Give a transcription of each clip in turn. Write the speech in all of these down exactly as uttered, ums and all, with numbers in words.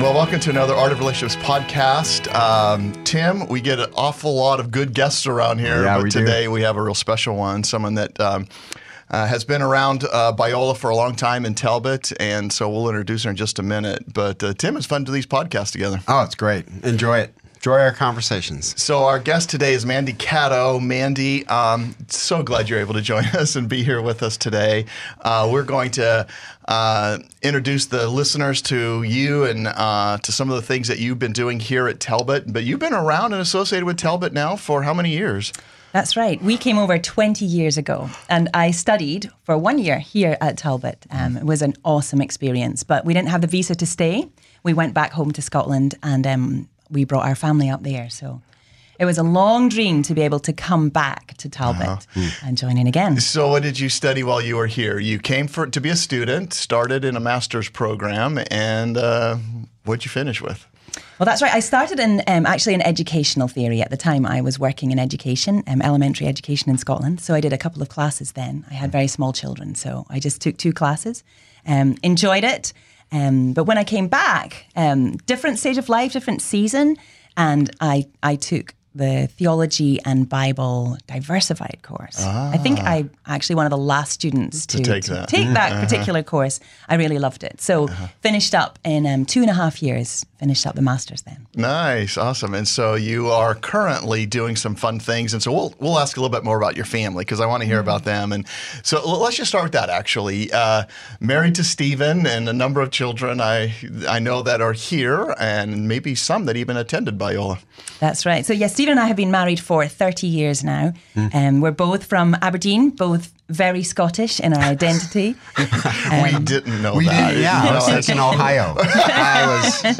Well, welcome to another Art of Relationships podcast. Um, Tim, we get an awful lot of good guests around here, yeah, but we today do. we have a real special one, someone that um, uh, has been around uh, Biola for a long time in Talbot, and so we'll introduce her in just a minute. But uh, Tim, it's fun to do these podcasts together. Oh, it's great. Enjoy it. Enjoy our conversations. So our guest today is Mandy Caddo. Mandy, um, so glad you're able to join us and be here with us today. Uh, we're going to uh, introduce the listeners to you and uh, to some of the things that you've been doing here at Talbot. But you've been around and associated with Talbot now for how many years? That's right. We came over twenty years ago, and I studied for one year here at Talbot. Um, it was an awesome experience, but we didn't have the visa to stay. We went back home to Scotland, and um, we brought our family up there. So it was a long dream to be able to come back to Talbot uh-huh. and join in again. So what did you study while you were here? You came for to be a student, started in a master's program, and uh, what'd you finish with? Well, that's right. I started in um, actually in educational theory at the time. I was working in education, um, elementary education in Scotland. So I did a couple of classes then. I had very small children, so I just took two classes, um, enjoyed it. Um, but when I came back, um, different stage of life, different season, and I I took the Theology and Bible Diversified course. Ah. I think I actually one of the last students to, to take to that, take that uh-huh. particular course. I really loved it. So uh-huh. finished up in um, two and a half years, finished up the master's then. Nice, awesome. And so you are currently doing some fun things. And so we'll we'll ask a little bit more about your family because I want to hear mm-hmm. about them. And so let's just start with that actually. Uh, married to Stephen and a number of children I I know that are here and maybe some that even attended Biola. That's right. So yes, Stephen and I have been married for thirty years now. Mm. Um, we're both from Aberdeen, both very Scottish in our identity. Um, we didn't know we that. Didn't, yeah, I was thinking Ohio. I was,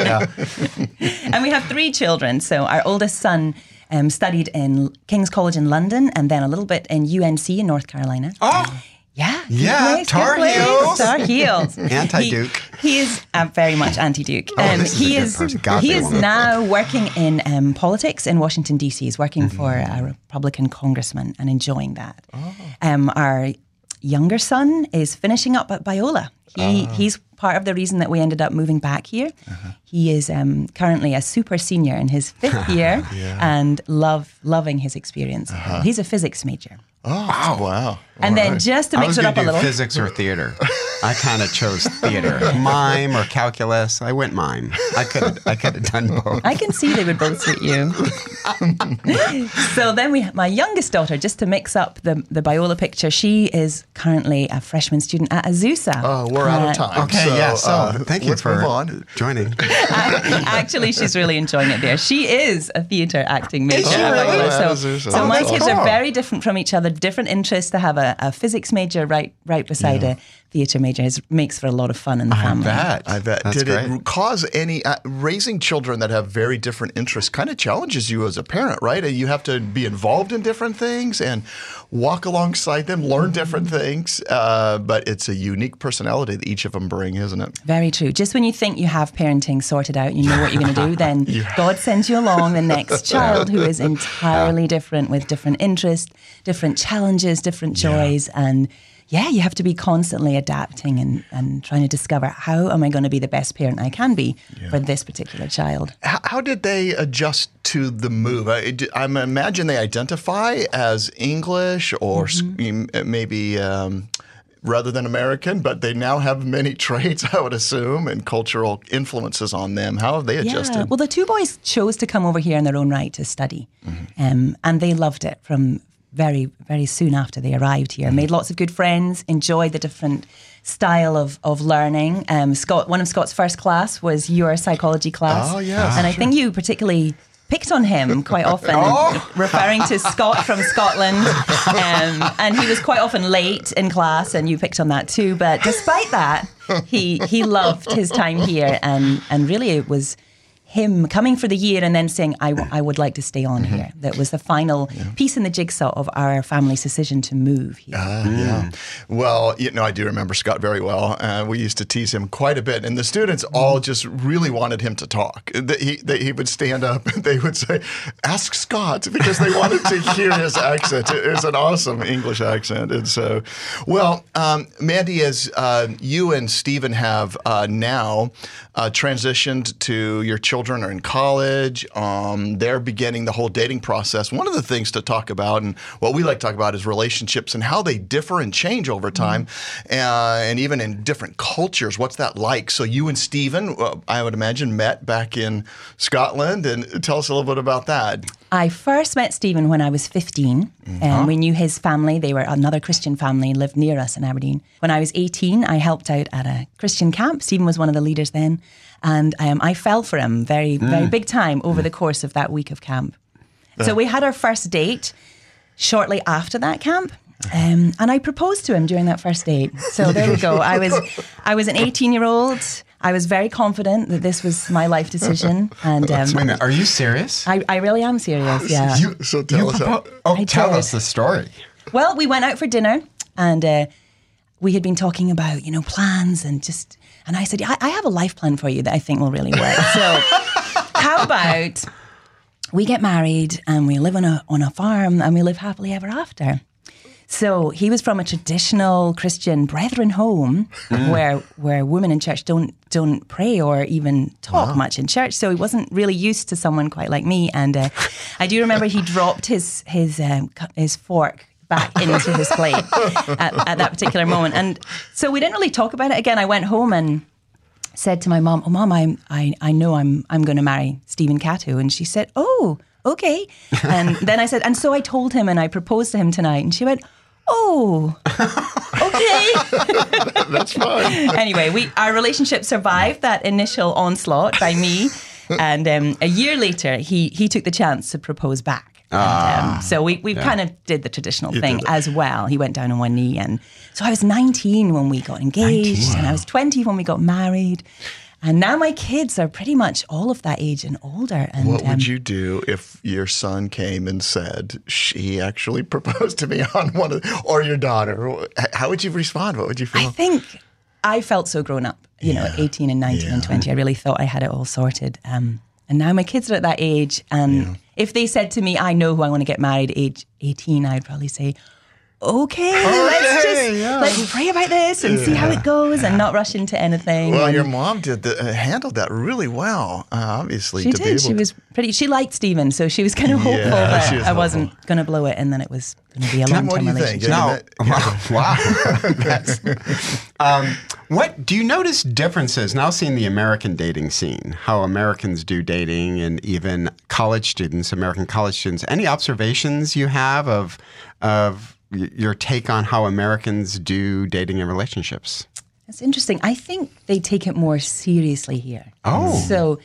yeah. And we have three children. So our oldest son um, studied in King's College in London and then a little bit in U N C in North Carolina. Oh, yeah. Yeah, place, Tar Heels. Tar Heels. Anti-Duke. He, he is uh, very much anti-Duke. Oh, um, this is he a good is person. God, he they is want it. now working in um, politics in Washington, D C. He's working mm-hmm. for a Republican congressman and enjoying that. Oh. Um, our younger son is finishing up at Biola. He, oh. He's part of the reason that we ended up moving back here. Uh-huh. He is um, currently a super senior in his fifth year yeah. and love loving his experience. Uh-huh. He's a physics major. Oh, wow. wow. And All then right. just to mix it up a little. Physics or theater. I kind of chose theater. Mime or calculus. I went mime. I could I could have done both. I can see they would both suit you. So then we have my youngest daughter, just to mix up the, the Biola picture, she is currently a freshman student at Azusa. Oh, we're out of time. Okay, so, yeah, so uh, thank you for on. joining. Actually, she's really enjoying it there. She is a theater acting major. Is she really? Biola. Oh, so so so my that's kids awesome. are very different from each other, different interests. To have a, a physics major right right beside yeah. a theater major is, makes for a lot of fun in the I family. Bet. I bet. That's Did great. it cause any, uh, raising children that have very different interests kind of challenges you as a parent, right? You have to be involved in different things and walk alongside them, learn different things, uh, but it's a unique personality that each of them bring, isn't it? Very true. Just when you think you have parenting sorted out, you know what you're going to do, then yeah. God sends you along the next child who is entirely different with different interests, different challenges, different joys, yeah. and yeah, you have to be constantly adapting and, and trying to discover how am I going to be the best parent I can be yeah. for this particular child. How, how did they adjust to the move? I, I imagine they identify as English or mm-hmm. maybe um, rather than American, but they now have many traits, I would assume, and cultural influences on them. How have they adjusted? Yeah. Well, the two boys chose to come over here in their own right to study, mm-hmm. um, and they loved it from very, very soon after they arrived here. Mm-hmm. Made lots of good friends, enjoyed the different style of, of learning. Um, Scott, one of Scott's first class was your psychology class. Oh, yes. And I sure. think you particularly picked on him quite often, oh. referring to Scott from Scotland. Um, and he was quite often late in class, and you picked on that too. But despite that, he he loved his time here, and, and really it was him coming for the year and then saying, I, w- I would like to stay on mm-hmm. here. That was the final yeah. piece in the jigsaw of our family's decision to move here. Uh, mm. Yeah. Well, you know, I do remember Scott very well. Uh, we used to tease him quite a bit. And the students mm. all just really wanted him to talk. That he, that he would stand up and they would say, ask Scott, because they wanted to hear his accent. It is an awesome English accent. And so, well, um, Mandy, as uh, you and Stephen have uh, now uh, transitioned to your children are in college. Um, they're beginning the whole dating process. One of the things to talk about, and what we like to talk about, is relationships and how they differ and change over time, mm-hmm. uh, and even in different cultures. What's that like? So you and Stephen, uh, I would imagine, met back in Scotland, and tell us a little bit about that. I first met Stephen when I was fifteen, mm-hmm. and we knew his family. They were another Christian family, lived near us in Aberdeen. When I was eighteen, I helped out at a Christian camp. Stephen was one of the leaders then, and um, I fell for him very, mm. very big time over mm. the course of that week of camp. Uh. So we had our first date shortly after that camp, um, and I proposed to him during that first date. So there we go. I was, I was an eighteen-year-old. I was very confident that this was my life decision. And um, Wait a minute, are you serious? I, I really am serious, yeah. You, so tell you us propo- how. Oh, I tell did. us the story. Well, we went out for dinner, and uh, we had been talking about, you know, plans and just, and I said, I, I have a life plan for you that I think will really work. So how about we get married and we live on a on a farm and we live happily ever after? So he was from a traditional Christian Brethren home mm. where where women in church don't don't pray or even talk wow. much in church. So he wasn't really used to someone quite like me. And uh, I do remember he dropped his his um, his fork back into his plate at, at that particular moment. And so we didn't really talk about it again. I went home and said to my mom, "Oh, Mom, I'm, I I know I'm I'm going to marry Stephen Cato," and she said, "Oh, okay." And then I said, and so I told him, and I proposed to him tonight, and she went, "Oh, okay." That's fine. Anyway, we our relationship survived that initial onslaught by me, and um, a year later, he he took the chance to propose back. And, um, so we, we yeah. kind of did the traditional you thing as well. He went down on one knee. And so I was nineteen when we got engaged, nineteen, wow. and I was twenty when we got married. And now my kids are pretty much all of that age and older. And what would um, you do if your son came and said, she actually proposed to me on one of, or your daughter? How would you respond? What would you feel? I think I felt so grown up, you yeah. know, at eighteen and nineteen yeah. and twenty. I really thought I had it all sorted. Um, and now my kids are at that age. And yeah. if they said to me, I know who I want to get married at age eighteen, I'd probably say, okay, okay, let's just yeah. let's pray about this and yeah. see how it goes and not rush into anything. Well, and your mom did the, uh, handled that really well, uh, obviously. She to did. Be able she to... was pretty. She liked Stephen, so she was kind of hopeful yeah, that I hopeful. wasn't going to blow it, and then it was going to be a long What term do you relationship. think? No, wow. wow. That's, um, what do you notice differences now? Seeing the American dating scene, how Americans do dating, and even college students, American college students. Any observations you have of of your take on how Americans do dating and relationships? That's interesting. I think they take it more seriously here. Oh. So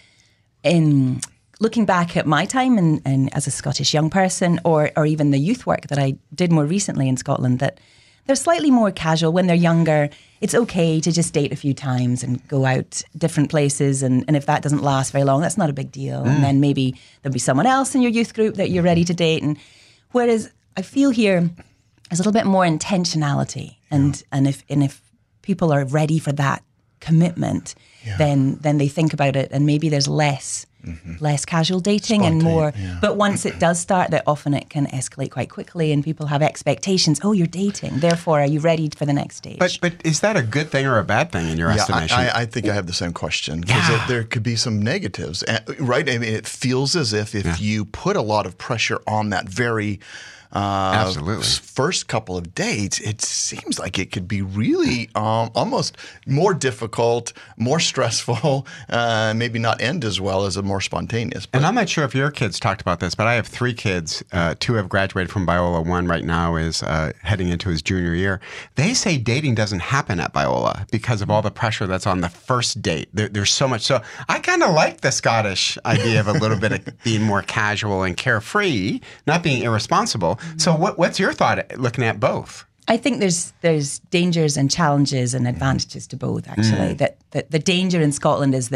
in looking back at my time and, and as a Scottish young person, or or even the youth work that I did more recently in Scotland, that they're slightly more casual. When they're younger, it's okay to just date a few times and go out different places. And, and if that doesn't last very long, that's not a big deal. Mm. And then maybe there'll be someone else in your youth group that you're ready to date. And whereas I feel here, there's a little bit more intentionality, and yeah. and if and if people are ready for that commitment, yeah. then then they think about it, and maybe there's less mm-hmm. less casual dating Spontaneous, and more. Yeah. But once it does start, that often it can escalate quite quickly, and people have expectations. Oh, you're dating, therefore, are you ready for the next stage? But but is that a good thing or a bad thing in your yeah, estimation? I, I think I have the same question, because Yeah. there could be some negatives, right? I mean, it feels as if if Yeah. you put a lot of pressure on that very Uh, Absolutely. first couple of dates, it seems like it could be really um, almost more difficult, more stressful, uh, maybe not end as well as a more spontaneous. But And I'm not sure if your kids talked about this, but I have three kids. Uh, two have graduated from Biola. One right now is uh, heading into his junior year. They say dating doesn't happen at Biola because of all the pressure that's on the first date. There, there's so much. So I kind of like the Scottish idea of a little bit of being more casual and carefree, not being irresponsible. So what, what's your thought looking at both? I think there's there's dangers and challenges and advantages to both, actually. Mm. That, that the danger in Scotland is that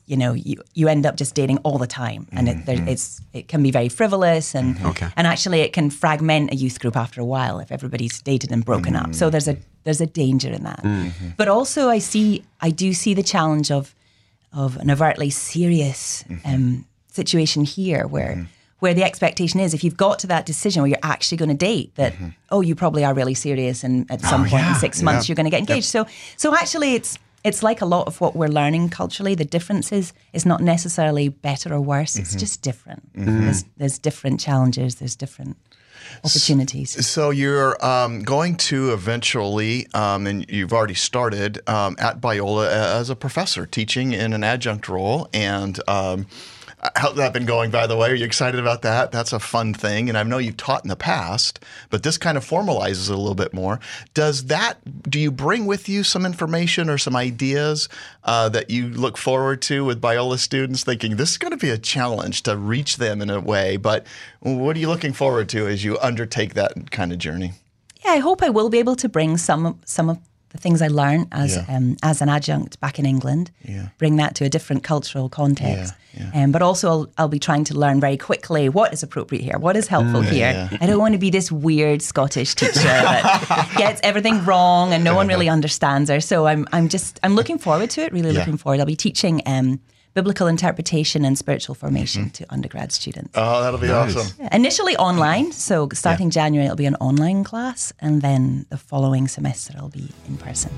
you know, you, you end up just dating all the time, and it, there, it's it can be very frivolous, and Okay. and actually it can fragment a youth group after a while if everybody's dated and broken up. So there's a there's a danger in that. But also I see I do see the challenge of of an overtly serious um, situation here where. Where the expectation is, if you've got to that decision where you're actually going to date, that oh, you probably are really serious, and at some Oh, point yeah, in six months yeah. you're going to get engaged. So, so actually, it's it's like a lot of what we're learning culturally. The difference is it's not necessarily better or worse. It's just different. There's, there's different challenges. There's different opportunities. So you're um, going to eventually, um, and you've already started um, at Biola as a professor, teaching in an adjunct role. And um, how's that been going, by the way? Are you excited about that? That's a fun thing. And I know you've taught in the past, but this kind of formalizes it a little bit more. Does that, do you bring with you some information or some ideas uh, that you look forward to with Biola students, thinking this is going to be a challenge to reach them in a way, but what are you looking forward to as you undertake that kind of journey? Yeah, I hope I will be able to bring some some of the things I learned as Yeah. um, as an adjunct back in England, Yeah. bring that to a different cultural context. Yeah, yeah. Um, but also I'll, I'll be trying to learn very quickly what is appropriate here, what is helpful here. yeah. I don't want to be this weird Scottish teacher that gets everything wrong and no one really understands her. So I'm I'm just I'm looking forward to it, really Yeah. looking forward. I'll be teaching um, biblical interpretation and spiritual formation to undergrad students. Oh, that'll be Nice. awesome. Initially online, so starting January it'll be an online class, and then the following semester it'll be in person.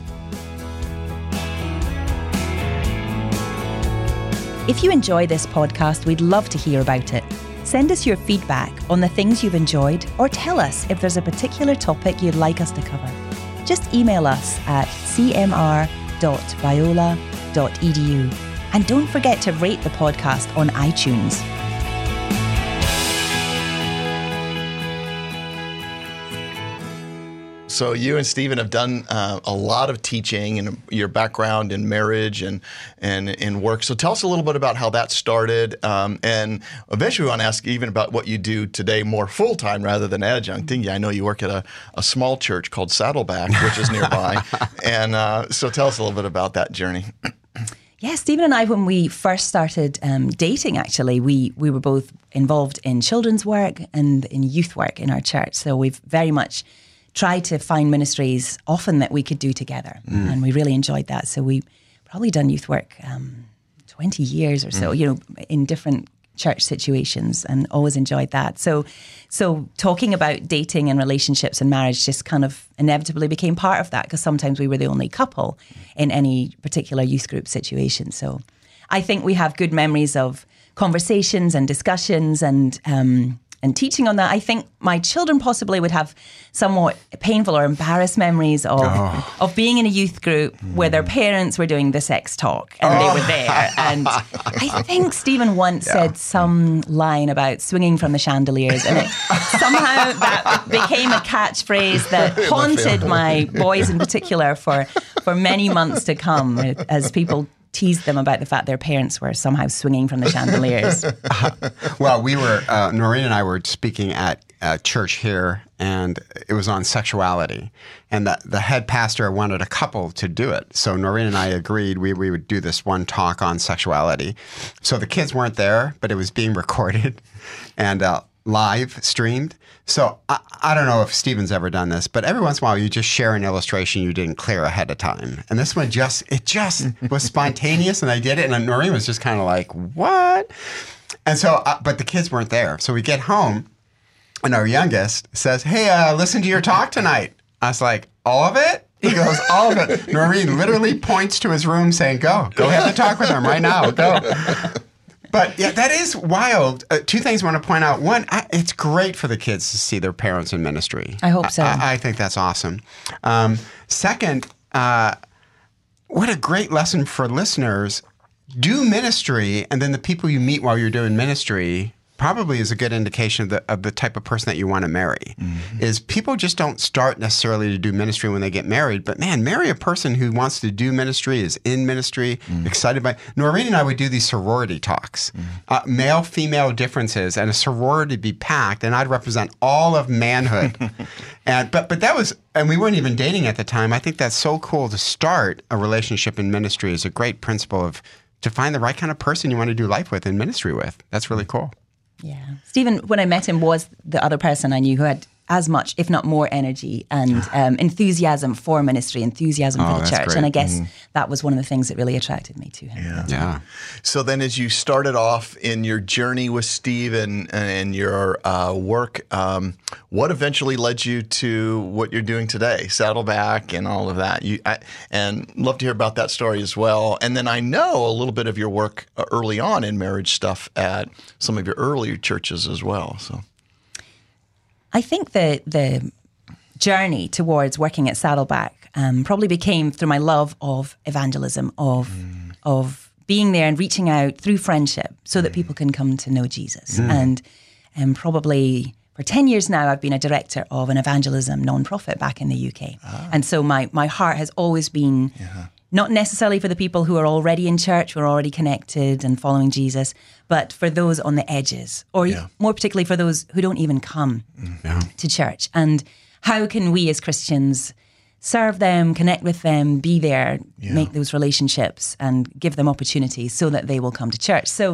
If you enjoy this podcast, we'd love to hear about it. Send us your feedback on the things you've enjoyed, or tell us if there's a particular topic you'd like us to cover. Just email us at c m r dot biola dot e d u. And don't forget to rate the podcast on iTunes. So you and Stephen have done uh, a lot of teaching and your background in marriage and and in work. So tell us a little bit about how that started, um, and eventually we want to ask even about what you do today more full time rather than adjuncting. Yeah, I know you work at a, a small church called Saddleback, which is nearby, and uh, so tell us a little bit about that journey. Yeah, Stephen and I, when we first started um, dating, actually, we we were both involved in children's work and in youth work in our church. So we've very much tried to find ministries often that we could do together. Mm. And we really enjoyed that. So we probably done youth work um, twenty years or so, mm. you know, in different church situations, and always enjoyed that. So so talking about dating and relationships and marriage just kind of inevitably became part of that, because sometimes we were the only couple in any particular youth group situation. So I think we have good memories of conversations and discussions and um and teaching on that. I think my children possibly would have somewhat painful or embarrassed memories of Oh. of being in a youth group where their parents were doing the sex talk and Oh. they were there. And I think Stephen once said some line about swinging from the chandeliers, and it, somehow that became a catchphrase that haunted my boys in particular for, for many months to come, as people teased them about the fact their parents were somehow swinging from the chandeliers. Well, we were, uh, Noreen and I were speaking at uh, church here, and it was on sexuality. And the, the head pastor wanted a couple to do it. So Noreen and I agreed we, we would do this one talk on sexuality. So the kids weren't there, but it was being recorded and uh, live streamed. So I, I don't know if Stephen's ever done this, but every once in a while you just share an illustration you didn't clear ahead of time. And this one just, it just was spontaneous, and I did it. And Noreen was just kind of like, what? And so, uh, but the kids weren't there. So we get home, and our youngest says, hey, uh, listen to your talk tonight. I was like, all of it? He goes, all of it. Noreen literally points to his room saying, go, go have the talk with him right now, go. But yeah, that is wild. Uh, two things I want to point out. One, I, it's great for the kids to see their parents in ministry. I hope so. I, I think that's awesome. Um, second, uh, what a great lesson for listeners. Do ministry, and then the people you meet while you're doing ministry probably is a good indication of the, of the type of person that you want to marry. Mm-hmm. Is people just don't start necessarily to do ministry when they get married, but man, marry a person who wants to do ministry, is in ministry, mm-hmm. excited by. Noreen and I would do these sorority talks, mm-hmm. uh, male, female differences, and a sorority be packed, and I'd represent all of manhood. and but but that was, and we weren't even dating at the time. I think that's so cool to start a relationship in ministry. Is a great principle of to find the right kind of person you want to do life with and ministry with. That's really cool. Yeah. Stephen, when I met him, was the other person I knew who had as much, if not more, energy and um, enthusiasm for ministry, enthusiasm Oh, for the that's church. great. And I guess that was one of the things that really attracted me to him. Yeah. Yeah. So then, as you started off in your journey with Steve and, and your uh, work, um, what eventually led you to what you're doing today, Saddleback and all of that? You I, and love to hear about that story as well. And then I know a little bit of your work uh, early on in marriage stuff at some of your earlier churches as well. So. I think the the journey towards working at Saddleback um, probably became through my love of evangelism, of mm. of being there and reaching out through friendship so that people can come to know Jesus. Mm. And um, probably for ten years now, I've been a director of an evangelism nonprofit back in the U K. Ah. And so my, my heart has always been yeah. not necessarily for the people who are already in church, who are already connected and following Jesus, but for those on the edges, or yeah. more particularly for those who don't even come yeah. to church. And how can we as Christians serve them, connect with them, be there, yeah. make those relationships and give them opportunities so that they will come to church. So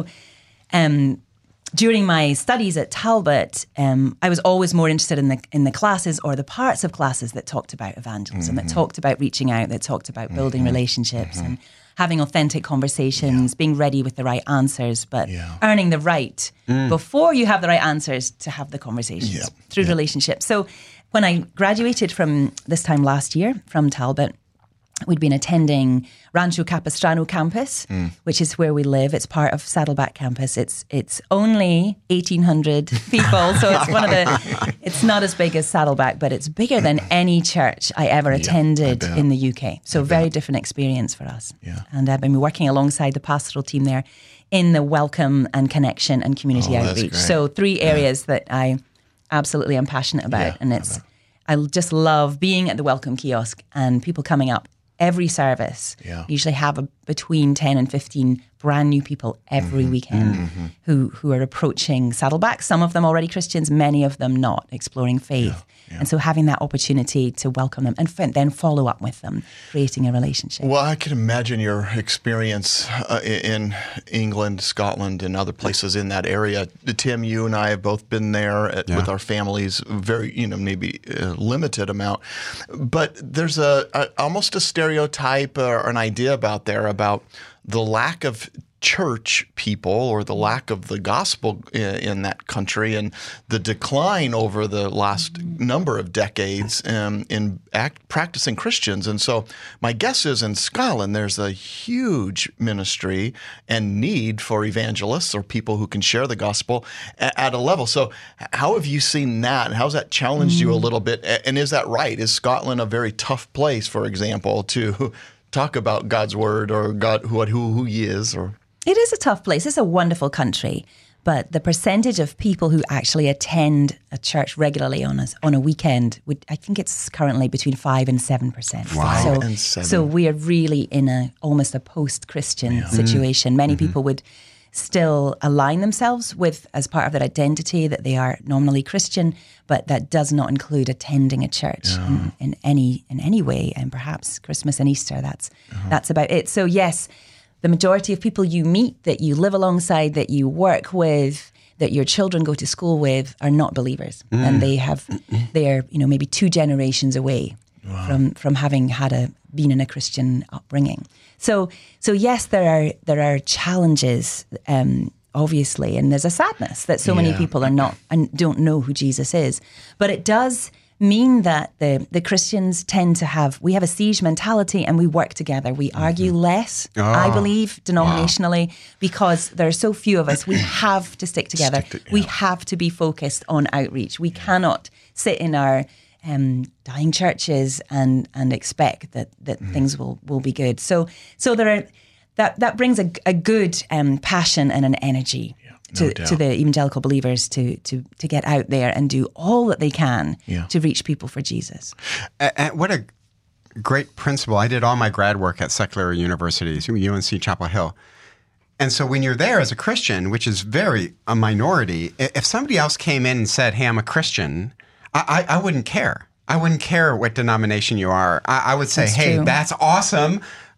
um, during my studies at Talbot, um, I was always more interested in the in the classes or the parts of classes that talked about evangelism, mm-hmm. that talked about reaching out, that talked about building mm-hmm. relationships mm-hmm. and having authentic conversations, yeah. being ready with the right answers, but yeah. earning the right mm. before you have the right answers to have the conversations yep. through yep. relationships. So when I graduated from this time last year from Talbot, we'd been attending Rancho Capistrano campus, mm. which is where we live. It's part of Saddleback campus. It's it's only eighteen hundred people, so it's one of the. It's not as big as Saddleback, but it's bigger than any church I ever yeah, attended I in the U K. So I very bet. different experience for us. Yeah. And I've been working alongside the pastoral team there in the welcome and connection and community oh, outreach. So three areas yeah. that I absolutely am passionate about, yeah, and it's I, I just love being at the welcome kiosk and people coming up. Every service, yeah. usually have a, between ten and fifteen brand new people every mm-hmm. weekend mm-hmm. who who are approaching Saddleback. Some of them already Christians, many of them not, exploring faith. Yeah, yeah. And so having that opportunity to welcome them and f- then follow up with them, creating a relationship. Well, I can imagine your experience uh, in England, Scotland, and other places in that area. Tim, you and I have both been there at, yeah. with our families, very, you know, maybe a limited amount. But there's a, a almost a stereotype or an idea about there about the lack of church people or the lack of the gospel in, in that country and the decline over the last number of decades um, in act, practicing Christians. And so my guess is in Scotland, there's a huge ministry and need for evangelists or people who can share the gospel at, at a level. So how have you seen that? And how's that challenged mm. you a little bit? And is that right? Is Scotland a very tough place, for example, to talk about God's word or God who who, who he is? Or It is a tough place. It's a wonderful country, but the percentage of people who actually attend a church regularly on a, on a weekend, would, I think it's currently between five and seven percent. Wow. So, and seven. so we are really in a almost a post-Christian yeah. situation. Mm-hmm. Many mm-hmm. people would still align themselves with, as part of their identity, that they are nominally Christian, but that does not include attending a church yeah. in, in any in any way. And perhaps Christmas and Easter, that's uh-huh. that's about it. So yes, the majority of people you meet, that you live alongside, that you work with, that your children go to school with, are not believers, mm. and they have they're you know maybe two generations away wow. from from having had a been in a Christian upbringing. So so yes, there are there are challenges, um, obviously, and there's a sadness that so yeah. many people are not and don't know who Jesus is. But it does mean that the the Christians tend to have, we have a siege mentality and we work together. We mm-hmm. argue less, oh, I believe, denominationally, wow. because there are so few of us. We have to stick together. Stick to, yeah. We have to be focused on outreach. We yeah. cannot sit in our um, dying churches and and expect that that mm. things will, will be good. So so there are that that brings a, a good um, passion and an energy. To, to the evangelical believers to, to to get out there and do all that they can yeah. to reach people for Jesus. And, and what a great principle. I did all my grad work at secular universities, U N C Chapel Hill. And so when you're there as a Christian, which is very a minority, if somebody else came in and said, hey, I'm a Christian, I, I, I wouldn't care. I wouldn't care what denomination you are. I, I would say, that's hey, true. That's awesome.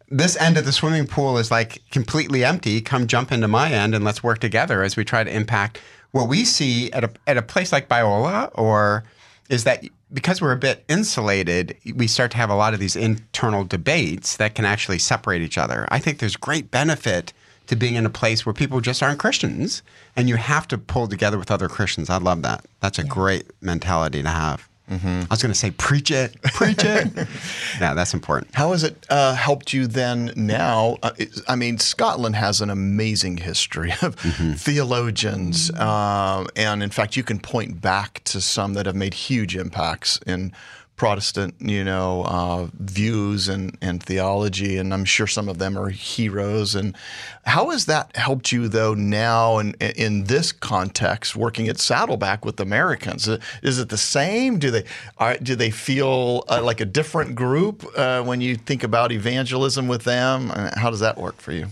this end of the swimming pool is like completely empty. Come jump into my end and let's work together as we try to impact what we see at a at a place like Biola, or is that because we're a bit insulated, we start to have a lot of these internal debates that can actually separate each other. I think there's great benefit to being in a place where people just aren't Christians, and you have to pull together with other Christians. I love that. That's a yeah. great mentality to have. Mm-hmm. I was going to say, preach it, preach it. Yeah, that's important. How has it uh, helped you then now? Uh, it, I mean, Scotland has an amazing history of mm-hmm. theologians. Mm-hmm. Um, and in fact, you can point back to some that have made huge impacts in Protestant, you know, uh, views and, and theology, and I'm sure some of them are heroes. And how has that helped you, though, now in, in this context, working at Saddleback with Americans? Is it the same? Do they are, do they feel uh, like a different group uh, when you think about evangelism with them? How does that work for you?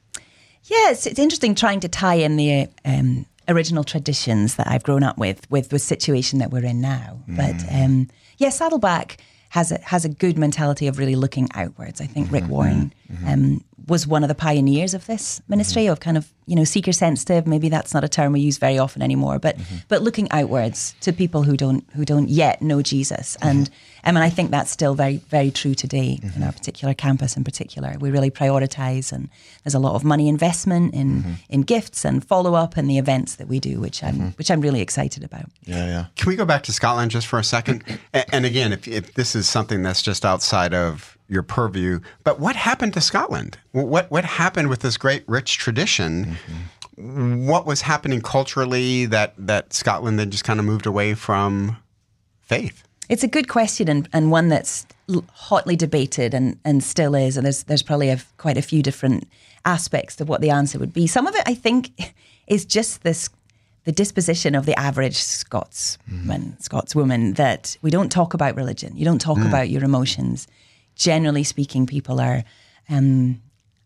Yeah, it's, it's interesting trying to tie in the um, original traditions that I've grown up with with the situation that we're in now. Mm. But um, yeah, Saddleback has a, has a good mentality of really looking outwards. I think mm-hmm. Rick Warren mm-hmm. um, was one of the pioneers of this ministry mm-hmm. of kind of, you know, seeker sensitive. Maybe that's not a term we use very often anymore, but mm-hmm. but looking outwards to people who don't who don't yet know Jesus. Mm-hmm. And I mean, I think that's still very, very true today mm-hmm. in our particular campus in particular. We really prioritize, and there's a lot of money investment in mm-hmm. in gifts and follow up and the events that we do, which I'm mm-hmm. which I'm really excited about. Yeah, yeah. Can we go back to Scotland just for a second? and, and again, if, if this is something that's just outside of your purview, but what happened to Scotland? What what happened with this great rich tradition? Mm-hmm. What was happening culturally that that Scotland then just kind of moved away from faith? It's a good question, and, and one that's hotly debated and, and still is. And there's there's probably a, quite a few different aspects to what the answer would be. Some of it, I think, is just this the disposition of the average Scotsman, mm. Scotswoman, that we don't talk about religion. You don't talk mm. about your emotions. Generally speaking, people are, um,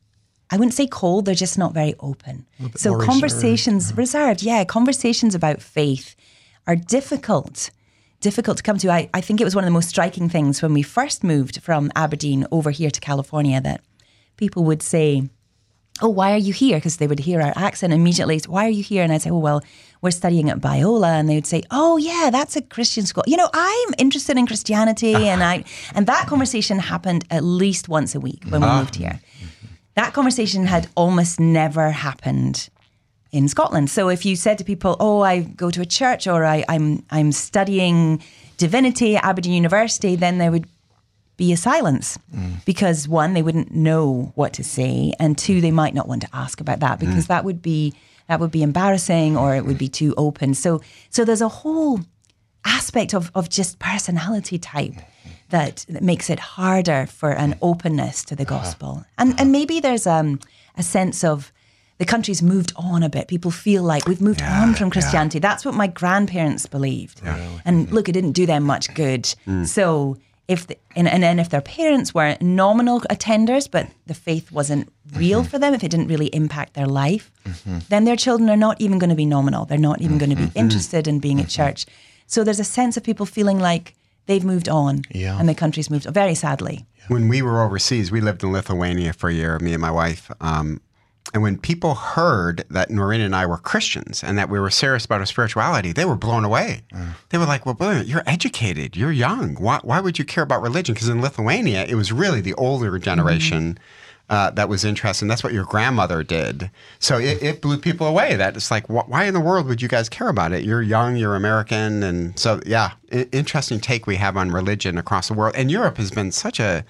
I wouldn't say cold, they're just not very open. So conversations, reserved. reserved, yeah, conversations about faith are difficult, difficult to come to. I, I think it was one of the most striking things when we first moved from Aberdeen over here to California that people would say, oh, why are you here? Because they would hear our accent immediately. Why are you here? And I'd say, oh, well, we're studying at Biola. And they would say, oh, yeah, that's a Christian school. You know, I'm interested in Christianity. Uh-huh. And I and that conversation happened at least once a week when uh-huh. we moved here. That conversation had almost never happened in Scotland. So if you said to people, oh, I go to a church, or I, I'm I'm studying divinity at Aberdeen University, then there would be a silence mm. because one, they wouldn't know what to say, and two, they might not want to ask about that because mm. that would be that would be embarrassing, or it would be too open. So so there's a whole aspect of, of just personality type that, that makes it harder for an openness to the gospel. And and maybe there's um, a sense of the country's moved on a bit. People feel like we've moved yeah, on from Christianity. Yeah. That's what my grandparents believed. Yeah. And look, it didn't do them much good. Mm. So if the, and, and then if their parents were nominal attenders, but the faith wasn't real mm-hmm. for them, if it didn't really impact their life, mm-hmm. then their children are not even going to be nominal. They're not even mm-hmm. going to be interested in being mm-hmm. at church. So there's a sense of people feeling like they've moved on yeah. and the country's moved on, very sadly. When we were overseas, we lived in Lithuania for a year, me and my wife. Um, and when people heard that Noreen and I were Christians and that we were serious about our spirituality, they were blown away. Mm. They were like, well, brilliant, you're educated, you're young. Why, why would you care about religion? Because in Lithuania, it was really the older generation mm. uh, that was interested. And that's what your grandmother did. So it, it blew people away. That it's like, wh- why in the world would you guys care about it? You're young, you're American. And so, yeah, I- interesting take we have on religion across the world. And Europe has been such a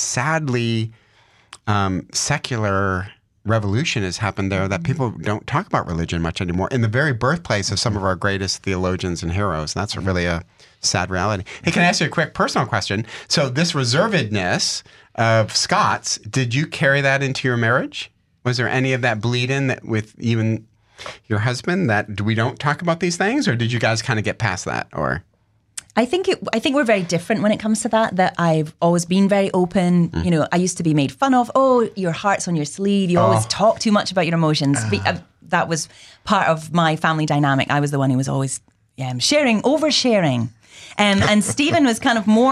sadly um, secular revolution has happened there that people don't talk about religion much anymore in the very birthplace of some of our greatest theologians and heroes. That's really a sad reality. Hey, can I ask you a quick personal question? So this reservedness of Scots, did you carry that into your marriage? Was there any of that bleed in that with even your husband that we don't talk about these things, or did you guys kind of get past that? Or I think it, I think we're very different when it comes to that, that I've always been very open. Mm. You know, I used to be made fun of. Oh, your heart's on your sleeve. You oh. always talk too much about your emotions. Uh. That was part of my family dynamic. I was the one who was always um, sharing, oversharing. Um, and Stephen was kind of more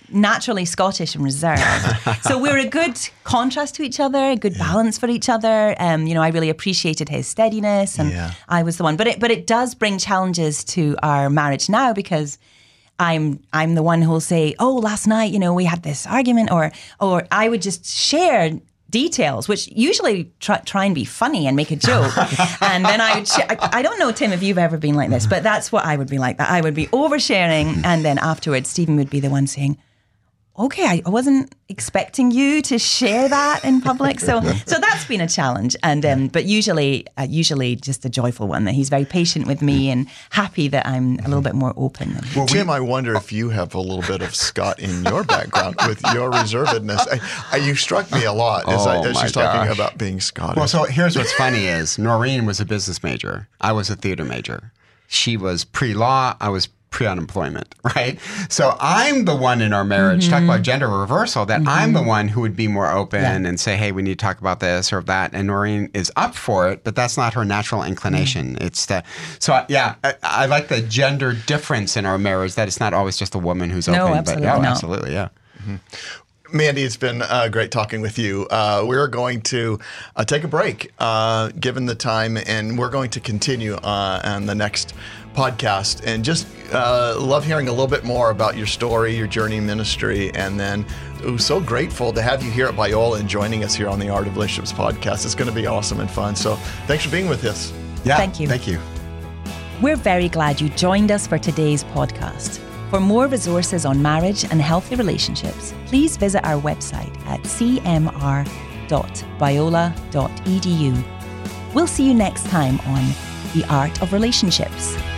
naturally Scottish and reserved. So we're a good contrast to each other, a good yeah. balance for each other. Um, you know, I really appreciated his steadiness, and yeah. I was the one. But it but it does bring challenges to our marriage now, because I'm I'm the one who will say, oh, last night, you know, we had this argument, or or I would just share details, which usually try, try and be funny and make a joke. And then I would, sh- I, I don't know, Tim, if you've ever been like this, but that's what I would be like. That I would be oversharing, and then afterwards, Stephen would be the one saying, okay, I wasn't expecting you to share that in public. So so that's been a challenge. And um, but usually, uh, usually just a joyful one, that he's very patient with me and happy that I'm a little bit more open. Well, Tim, I wonder if you have a little bit of Scott in your background with your reservedness. I, I, you struck me a lot as, oh, I, as she's gosh. talking about being Scottish. Well, so here's what's funny is Noreen was a business major. I was a theater major. She was pre-law. I was pre-unemployment, right? So I'm the one in our marriage, mm-hmm. talk about gender reversal, that mm-hmm. I'm the one who would be more open yeah. and say, hey, we need to talk about this or that. And Noreen is up for it, but that's not her natural inclination. Mm-hmm. It's the, so yeah, I, I like the gender difference in our marriage, that it's not always just a woman who's no, open. Absolutely but, oh, not. absolutely, yeah. Mm-hmm. Mandy, it's been uh, great talking with you. Uh, we're going to uh, take a break, uh, given the time, and we're going to continue uh, on the next podcast. And just uh, love hearing a little bit more about your story, your journey in ministry, and then we're so grateful to have you here at Biola and joining us here on the Art of Relationships podcast. It's going to be awesome and fun. So thanks for being with us. Yeah, thank you. Thank you. We're very glad you joined us for today's podcast. For more resources on marriage and healthy relationships, please visit our website at c m r dot biola dot e d u. We'll see you next time on The Art of Relationships.